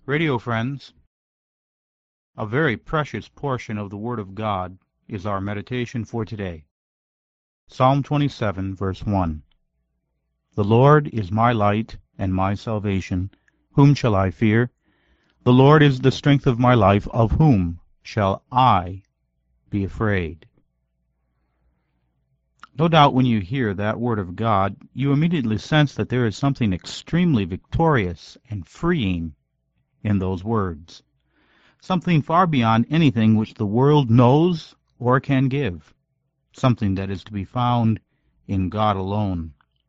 Radio friends, a very precious portion of the Word of God is our meditation for today. Psalm 27, verse 1. The Lord is my light and my salvation. Whom shall I fear? The Lord is the strength of my life. Of whom shall I be afraid? No doubt when you hear that Word of God, you immediately sense that there is something extremely victorious and freeing in those words. Something far beyond anything which the world knows or can give. Something that is to be found in God alone.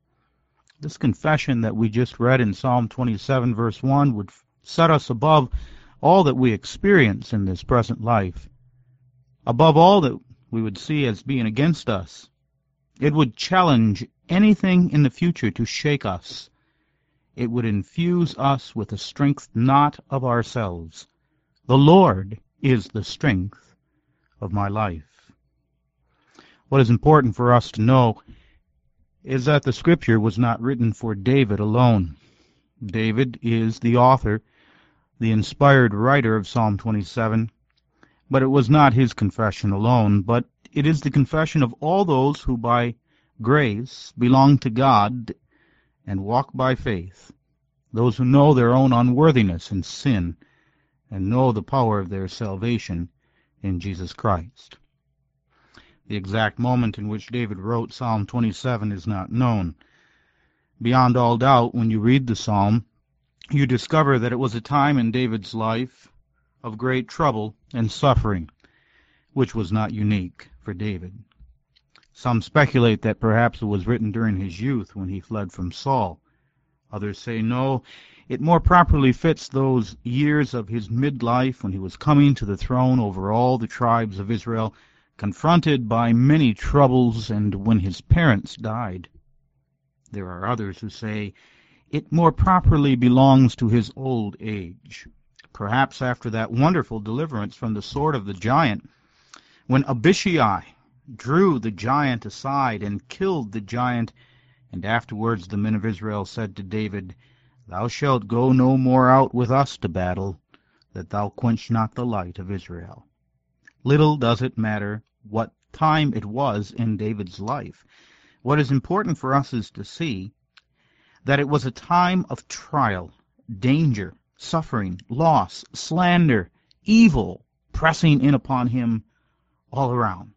This confession that we just read in Psalm 27 verse 1 would set us above all that we experience in this present life, above all that we would see as being against us. It would challenge anything in the future to shake us. It would infuse us with a strength not of ourselves. The Lord is the strength of my life. What is important for us to know is that the Scripture was not written for David alone. David is the author, the inspired writer of Psalm 27, but it was not his confession alone, but it is the confession of all those who by grace belong to God and walk by faith, those who know their own unworthiness and sin, and know the power of their salvation in Jesus Christ. The exact moment in which David wrote Psalm 27 is not known. Beyond all doubt, when you read the psalm, you discover that it was a time in David's life of great trouble and suffering, which was not unique for David. Some speculate that perhaps it was written during his youth when he fled from Saul. Others say no, it more properly fits those years of his midlife when he was coming to the throne over all the tribes of Israel, confronted by many troubles, and when his parents died. There are others who say it more properly belongs to his old age, perhaps after that wonderful deliverance from the sword of the giant, when Abishai drew the giant aside and killed the giant, and afterwards the men of Israel said to David, Thou shalt go no more out with us to battle, that thou quench not the light of Israel. Little does it matter what time it was in David's life. What is important for us is to see that it was a time of trial, danger, suffering, loss, slander, evil pressing in upon him all around.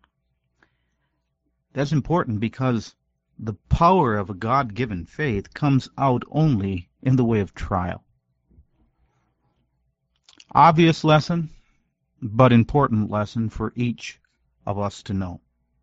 That's important because the power of a God-given faith comes out only in the way of trial. Obvious lesson, but important lesson for each of us to know.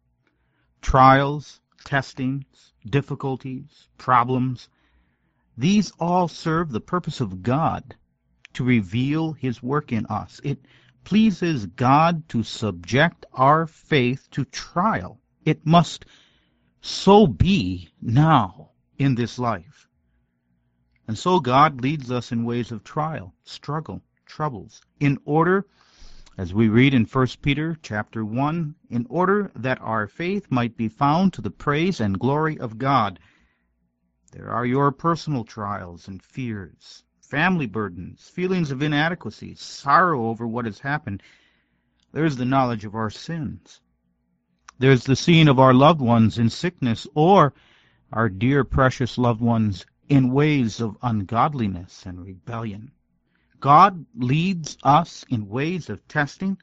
Trials, testings, difficulties, problems, these all serve the purpose of God to reveal His work in us. It pleases God to subject our faith to trial. It must so be now in this life. And so God leads us in ways of trial, struggle, troubles, in order, as we read in 1 Peter chapter 1, in order that our faith might be found to the praise and glory of God. There are your personal trials and fears, family burdens, feelings of inadequacy, sorrow over what has happened. There's the knowledge of our sins. There's the seeing of our loved ones in sickness, or our dear precious loved ones in ways of ungodliness and rebellion. God leads us in ways of testing.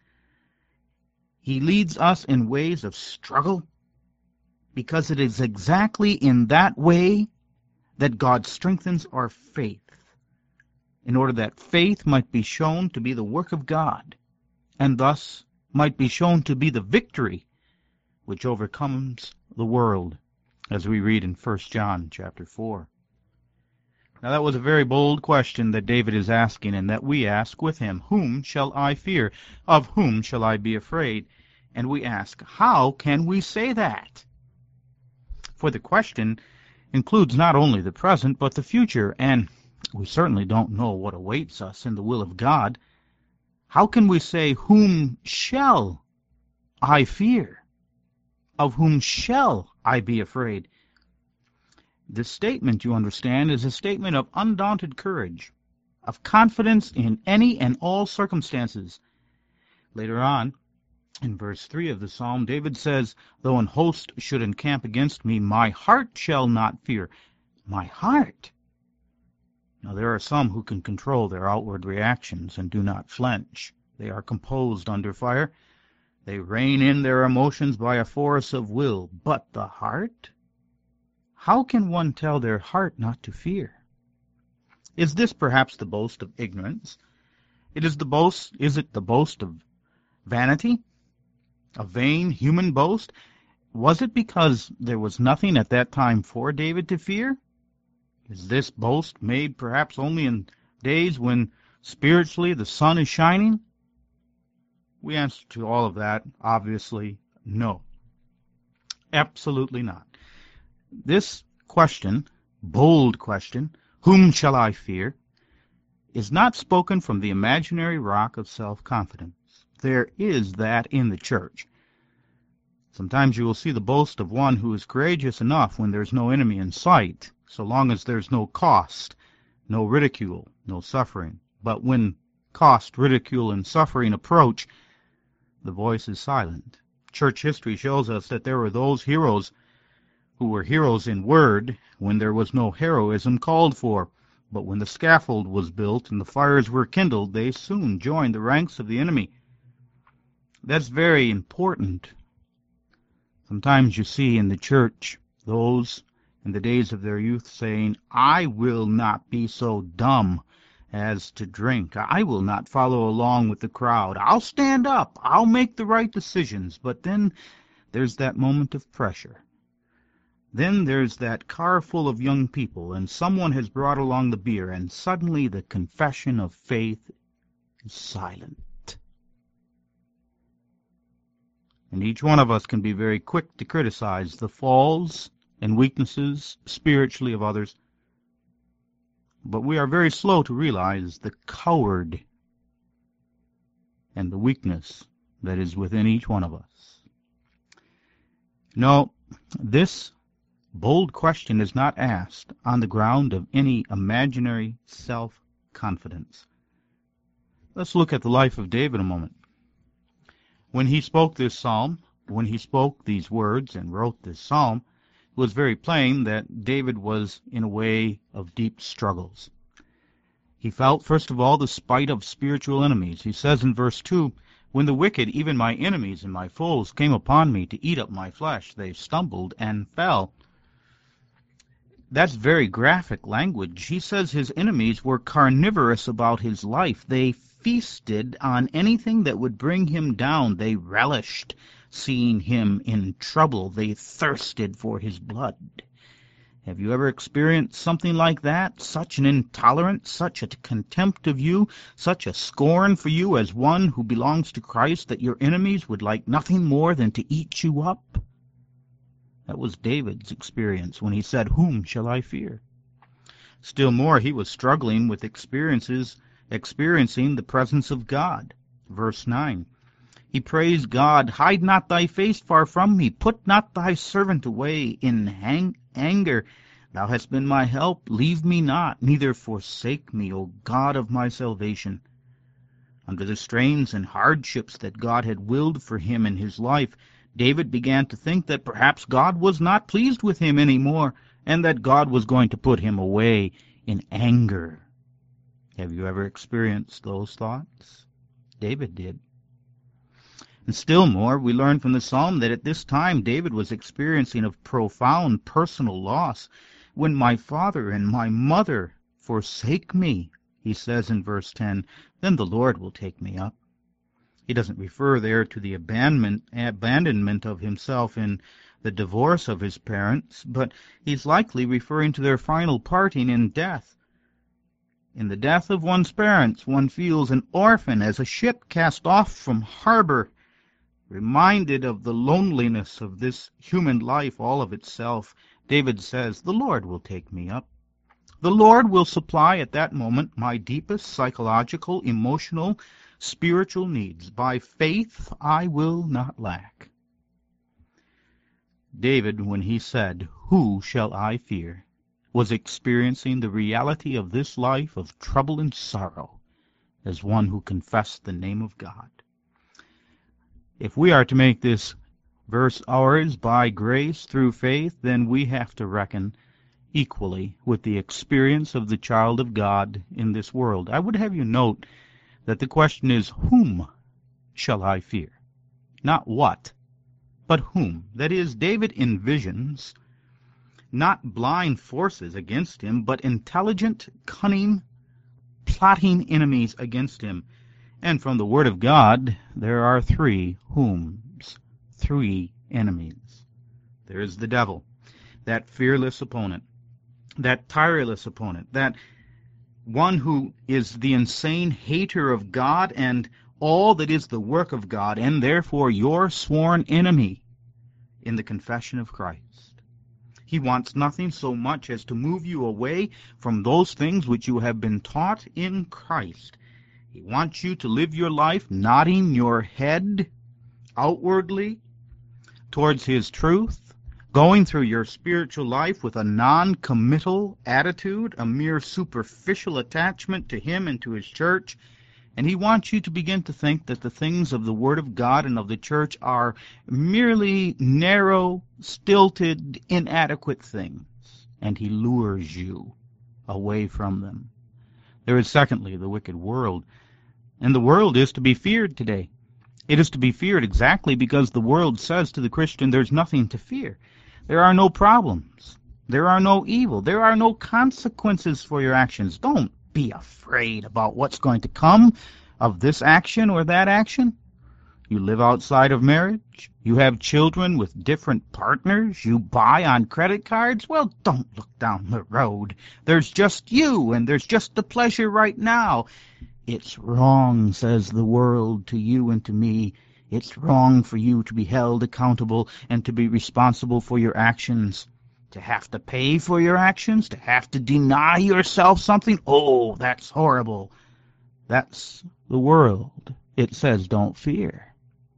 He leads us in ways of struggle, because it is exactly in that way that God strengthens our faith, in order that faith might be shown to be the work of God, and thus might be shown to be the victory which overcomes the world, as we read in 1 John chapter 4. Now that was a very bold question that David is asking, and that we ask with him. Whom shall I fear? Of whom shall I be afraid? And we ask, how can we say that? For the question includes not only the present, but the future, and we certainly don't know what awaits us in the will of God. How can we say, whom shall I fear? Of whom shall I be afraid? This statement, you understand, is a statement of undaunted courage, of confidence in any and all circumstances. Later on, in verse 3 of the psalm, David says, "Though an host should encamp against me, my heart shall not fear." My heart. Now, there are some who can control their outward reactions and do not flinch. They are composed under fire. They rein in their emotions by a force of will. But the heart? How can one tell their heart not to fear? Is this perhaps the boast of ignorance? Is it the boast of vanity? A vain human boast? Was it because there was nothing at that time for David to fear? Is this boast made perhaps only in days when spiritually the sun is shining? We answer to all of that, obviously, no. Absolutely not. This question, bold question, whom shall I fear, is not spoken from the imaginary rock of self-confidence. There is that in the church. Sometimes you will see the boast of one who is courageous enough when there's no enemy in sight, so long as there's no cost, no ridicule, no suffering. But when cost, ridicule, and suffering approach, the voice is silent. Church history shows us that there were those heroes who were heroes in word when there was no heroism called for. But when the scaffold was built and the fires were kindled, they soon joined the ranks of the enemy. That's very important. Sometimes you see in the church those in the days of their youth saying, "I will not be so dumb as to drink. I will not follow along with the crowd. I'll stand up. I'll make the right decisions." But then there's that moment of pressure. Then there's that car full of young people, and someone has brought along the beer, and suddenly the confession of faith is silent. And each one of us can be very quick to criticize the faults and weaknesses spiritually of others, but we are very slow to realize the coward and the weakness that is within each one of us. No, this bold question is not asked on the ground of any imaginary self-confidence. Let's look at the life of David a moment. When he spoke this psalm, when he spoke these words and wrote this psalm, it was very plain that David was in a way of deep struggles. He felt, first of all, the spite of spiritual enemies. He says in verse 2, "When the wicked, even my enemies and my foes, came upon me to eat up my flesh, they stumbled and fell." That's very graphic language. He says his enemies were carnivorous about his life. They feasted on anything that would bring him down. They relished seeing him in trouble. They thirsted for his blood. Have you ever experienced something like that? Such an intolerance, such a contempt of you, such a scorn for you as one who belongs to Christ that your enemies would like nothing more than to eat you up? That was David's experience when he said, "Whom shall I fear?" Still more, he was struggling with experiencing the presence of God. Verse 9, he praised God, "Hide not thy face far from me. Put not thy servant away in anger. Thou hast been my help. Leave me not, neither forsake me, O God of my salvation." Under the strains and hardships that God had willed for him in his life, David began to think that perhaps God was not pleased with him any more, and that God was going to put him away in anger. Have you ever experienced those thoughts? David did. And still more, we learn from the psalm that at this time David was experiencing a profound personal loss. "When my father and my mother forsake me," he says in verse 10, "then the Lord will take me up." He doesn't refer there to the abandonment of himself in the divorce of his parents, but he's likely referring to their final parting in death. In the death of one's parents, one feels an orphan as a ship cast off from harbor, reminded of the loneliness of this human life all of itself. David says, "The Lord will take me up." The Lord will supply at that moment my deepest psychological, emotional, spiritual needs. By faith I will not lack. David, when he said, "Who shall I fear?" was experiencing the reality of this life of trouble and sorrow as one who confessed the name of God. If we are to make this verse ours by grace through faith, then we have to reckon equally with the experience of the child of God in this world. I would have you note that the question is, whom shall I fear? Not what, but whom. That is, David envisions not blind forces against him, but intelligent, cunning, plotting enemies against him. And from the Word of God, there are three whoms, three enemies. There is the devil, that fearless opponent, that tireless opponent, that one who is the insane hater of God and all that is the work of God, and therefore your sworn enemy in the confession of Christ. He wants nothing so much as to move you away from those things which you have been taught in Christ. He wants you to live your life nodding your head outwardly towards His truth, going through your spiritual life with a non-committal attitude, a mere superficial attachment to Him and to His church. And he wants you to begin to think that the things of the Word of God and of the church are merely narrow, stilted, inadequate things. And he lures you away from them. There is, secondly, the wicked world. And the world is to be feared today. It is to be feared exactly because the world says to the Christian, there's nothing to fear. There are no problems. There are no evil. There are no consequences for your actions. Don't be afraid about what's going to come of this action or that action. You live outside of marriage. You have children with different partners. You buy on credit cards. Well, don't look down the road. There's just you, and there's just the pleasure right now. It's wrong, says the world to you and to me. It's wrong for you to be held accountable and to be responsible for your actions. To have to pay for your actions, to have to deny yourself something, oh, that's horrible. That's the world. It says don't fear.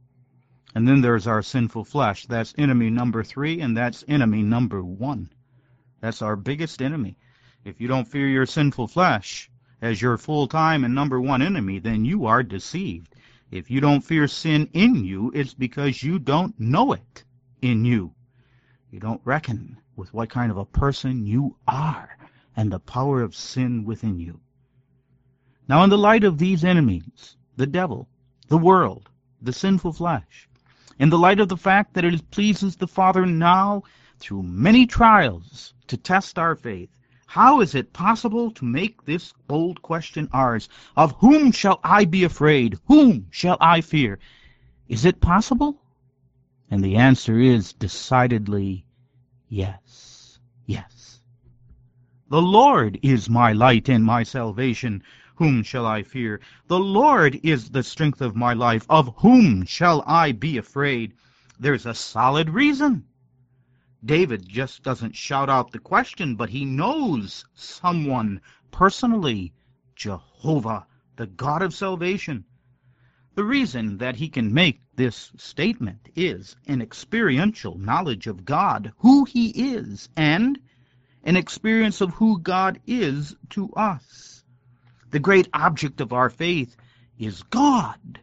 And then there's our sinful flesh. That's enemy number 3, and that's enemy number 1. That's our biggest enemy. If you don't fear your sinful flesh as your full-time and number 1 enemy, then you are deceived. If you don't fear sin in you, it's because you don't know it in you. You don't reckon with what kind of a person you are and the power of sin within you. Now, in the light of these enemies, the devil, the world, the sinful flesh, in the light of the fact that it pleases the Father now, through many trials, to test our faith, how is it possible to make this bold question ours? Of whom shall I be afraid? Whom shall I fear? Is it possible? And the answer is decidedly yes, yes. The Lord is my light and my salvation. Whom shall I fear? The Lord is the strength of my life. Of whom shall I be afraid? There's a solid reason. David just doesn't shout out the question, but he knows someone personally, Jehovah, the God of salvation. The reason that he can make this statement is an experiential knowledge of God, who He is, and an experience of who God is to us. The great object of our faith is God.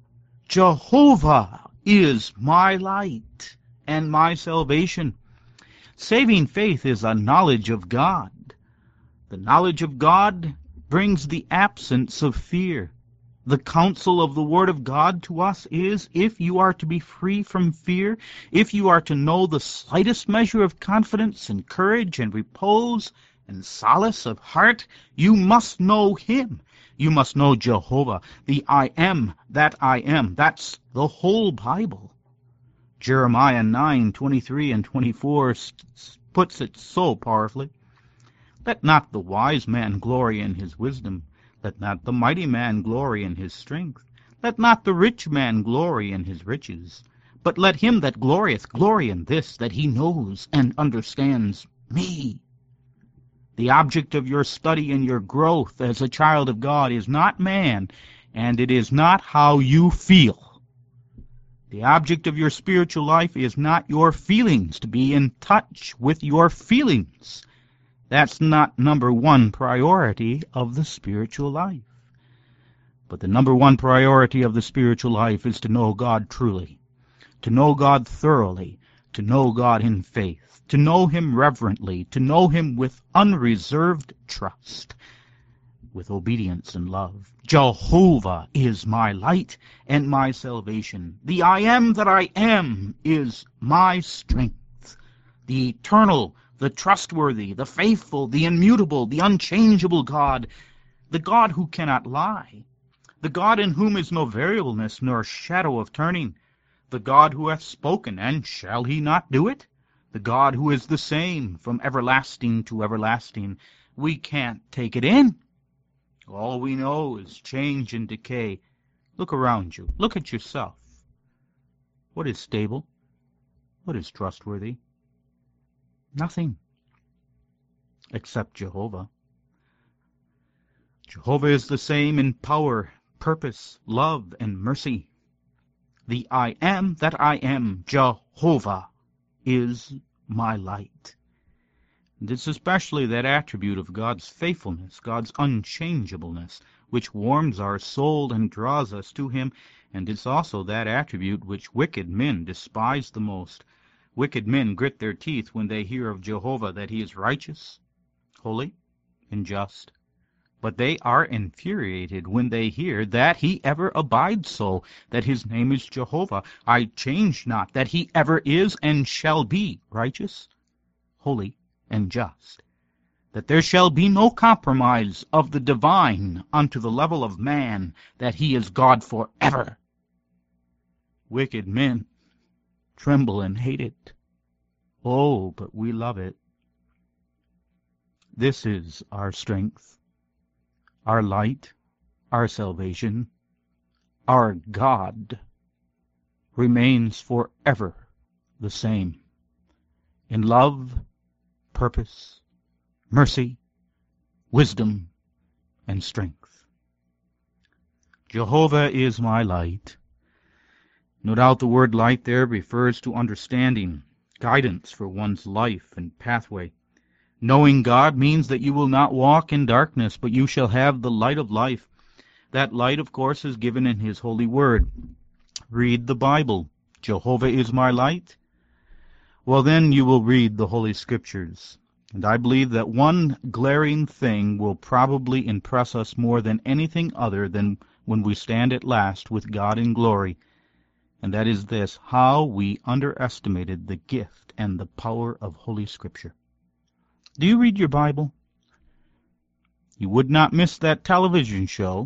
Jehovah is my light and my salvation. Saving faith is a knowledge of God. The knowledge of God brings the absence of fear. The counsel of the Word of God to us is, if you are to be free from fear, if you are to know the slightest measure of confidence and courage and repose and solace of heart, you must know Him. You must know Jehovah, the I am that I am. That's the whole Bible. Jeremiah 9:23 and 24 puts it so powerfully. Let not the wise man glory in his wisdom. Let not the mighty man glory in his strength. Let not the rich man glory in his riches. But let him that glorieth glory in this, that he knows and understands me. The object of your study and your growth as a child of God is not man, and it is not how you feel. The object of your spiritual life is not your feelings, to be in touch with your feelings. That's not number one priority of the spiritual life. But the number one priority of the spiritual life is to know God truly, to know God thoroughly, to know God in faith, to know Him reverently, to know Him with unreserved trust, with obedience and love. Jehovah is my light and my salvation. The I am that I am is my strength. The eternal, the trustworthy, the faithful, the immutable, the unchangeable God, the God who cannot lie, the God in whom is no variableness nor shadow of turning, the God who hath spoken, and shall He not do it? The God who is the same from everlasting to everlasting. We can't take it in. All we know is change and decay. Look around you. Look at yourself. What is stable? What is trustworthy? Nothing, except Jehovah. Jehovah is the same in power, purpose, love, and mercy. The I am that I am, Jehovah, is my light. And it's especially that attribute of God's faithfulness, God's unchangeableness, which warms our soul and draws us to Him, and it's also that attribute which wicked men despise the most. Wicked men grit their teeth when they hear of Jehovah, that He is righteous, holy, and just. But they are infuriated when they hear that He ever abides so, that His name is Jehovah. I change not, that He ever is and shall be righteous, holy, and just, that there shall be no compromise of the divine unto the level of man, that He is God forever. Wicked men tremble and hate it. Oh, but we love it. This is our strength, our light, our salvation. Our God remains forever the same, in love, purpose, mercy, wisdom, and strength. Jehovah is my light. No doubt the word light there refers to understanding, guidance for one's life and pathway. Knowing God means that you will not walk in darkness, but you shall have the light of life. That light, of course, is given in His holy word. Read the Bible. Jehovah is my light. Well, then you will read the Holy Scriptures. And I believe that one glaring thing will probably impress us more than anything other than when we stand at last with God in glory. And that is this: how we underestimated the gift and the power of Holy Scripture. Do you read your Bible? You would not miss that television show.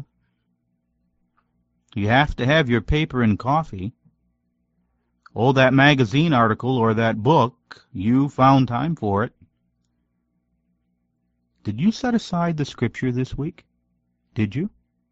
You have to have your paper and coffee. Oh, that magazine article or that book, you found time for it. Did you set aside the Scripture this week? Did you?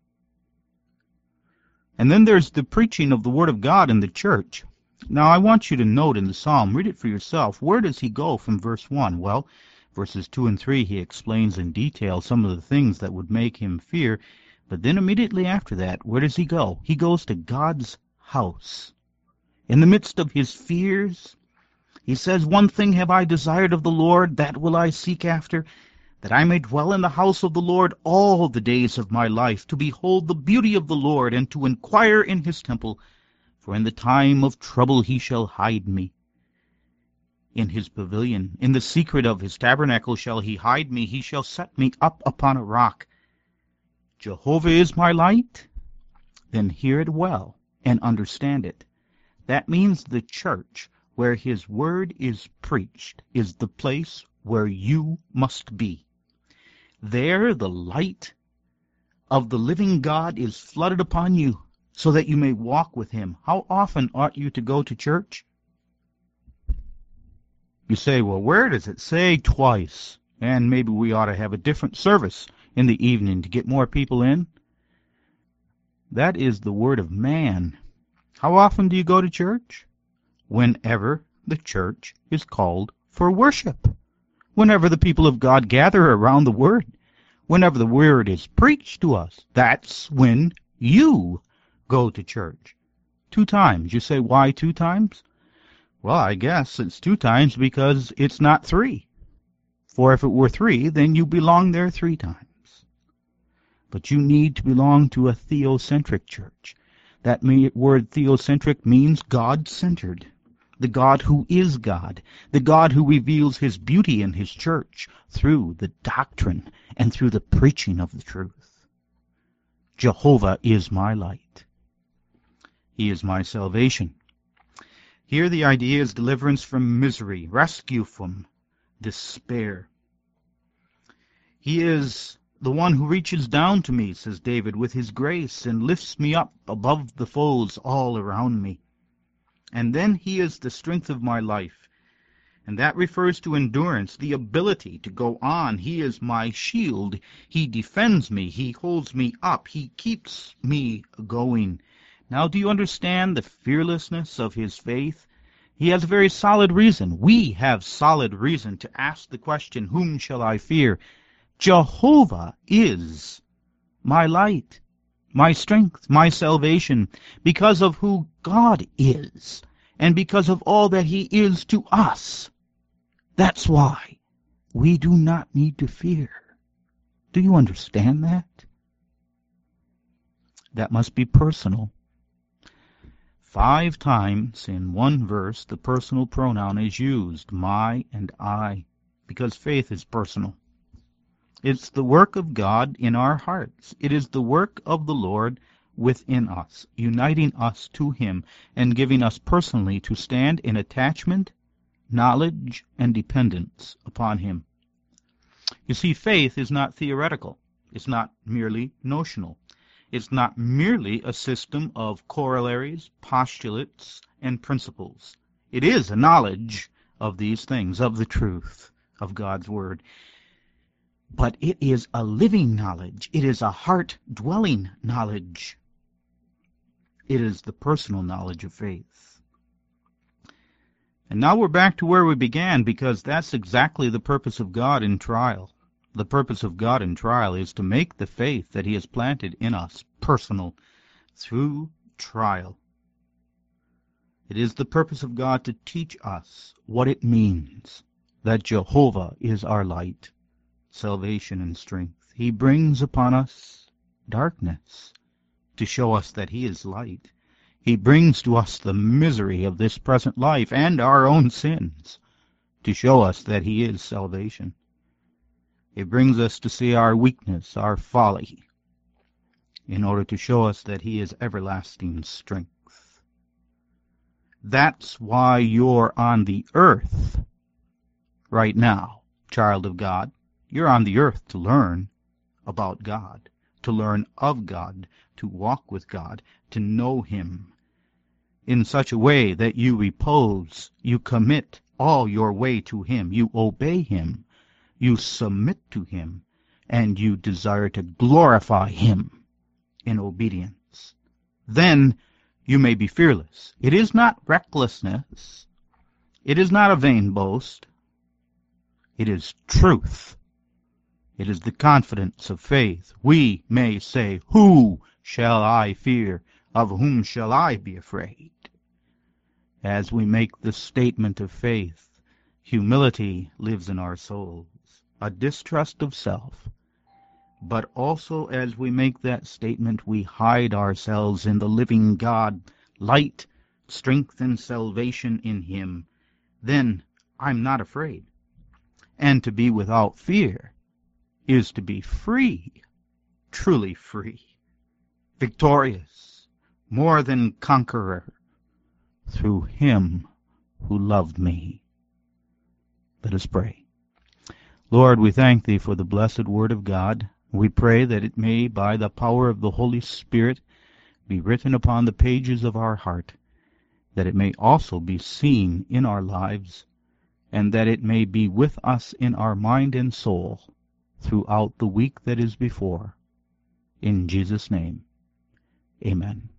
And then there's the preaching of the Word of God in the church. Now, I want you to note in the Psalm, read it for yourself, where does he go from verse 1? Well, verses 2 and 3, he explains in detail some of the things that would make him fear. But then immediately after that, where does he go? He goes to God's house. In the midst of his fears, he says, "One thing have I desired of the Lord, that will I seek after, that I may dwell in the house of the Lord all the days of my life, to behold the beauty of the Lord, and to inquire in his temple. For in the time of trouble he shall hide me. In his pavilion, in the secret of his tabernacle shall he hide me. He shall set me up upon a rock." Jehovah is my light? Then hear it well and understand it. That means the church, where his word is preached, is the place where you must be. There the light of the living God is flooded upon you, so that you may walk with him. How often ought you to go to church? You say, well, where does it say twice? And maybe we ought to have a different service in the evening to get more people in. That is the word of man. How often do you go to church? Whenever the church is called for worship. Whenever the people of God gather around the word. Whenever the word is preached to us. That's when you go to church. 2 times. You say, why 2 times? Well, I guess it's 2 times because it's not 3. For if it were 3, then you belong there 3 times. But you need to belong to a theocentric church. That word theocentric means God-centered. The God who is God. The God who reveals his beauty in his church through the doctrine and through the preaching of the truth. Jehovah is my light. He is my salvation. Here the idea is deliverance from misery, rescue from despair. He is the one who reaches down to me, says David, with his grace and lifts me up above the foes all around me. And then he is the strength of my life. And that refers to endurance, the ability to go on. He is my shield. He defends me. He holds me up. He keeps me going. Now, do you understand the fearlessness of his faith? He has a very solid reason. We have solid reason to ask the question, whom shall I fear? Jehovah is my light, my strength, my salvation, because of who God is, and because of all that he is to us. That's why we do not need to fear. Do you understand that? That must be personal. 5 times in one verse the personal pronoun is used, my and I, because faith is personal. It's the work of God in our hearts. It is the work of the Lord within us, uniting us to him and giving us personally to stand in attachment, knowledge, and dependence upon him. You see, faith is not theoretical. It's not merely notional. It's not merely a system of corollaries, postulates, and principles. It is a knowledge of these things, of the truth of God's Word. But it is a living knowledge. It is a heart-dwelling knowledge. It is the personal knowledge of faith. And now we're back to where we began, because that's exactly the purpose of God in trial. The purpose of God in trial is to make the faith that he has planted in us personal through trial. It is the purpose of God to teach us what it means that Jehovah is our light, salvation, and strength. He brings upon us darkness to show us that he is light. He brings to us the misery of this present life and our own sins to show us that he is salvation. It brings us to see our weakness, our folly, in order to show us that he is everlasting strength. That's why you're on the earth right now, child of God. You're on the earth to learn about God, to learn of God, to walk with God, to know him in such a way that you repose, you commit all your way to him, you obey him, you submit to him, and you desire to glorify him in obedience. Then you may be fearless. It is not recklessness. It is not a vain boast. It is truth. It is the confidence of faith. We may say, who shall I fear? Of whom shall I be afraid? As we make the statement of faith, humility lives in our souls, a distrust of self. But also as we make that statement, we hide ourselves in the living God, light, strength, and salvation in him. Then I'm not afraid. And to be without fear is to be free, truly free, victorious, more than conqueror, through him who loved me. Let us pray. Lord, we thank thee for the blessed word of God. We pray that it may, by the power of the Holy Spirit, be written upon the pages of our heart, that it may also be seen in our lives, and that it may be with us in our mind and soul throughout the week that is before. In Jesus' name, amen.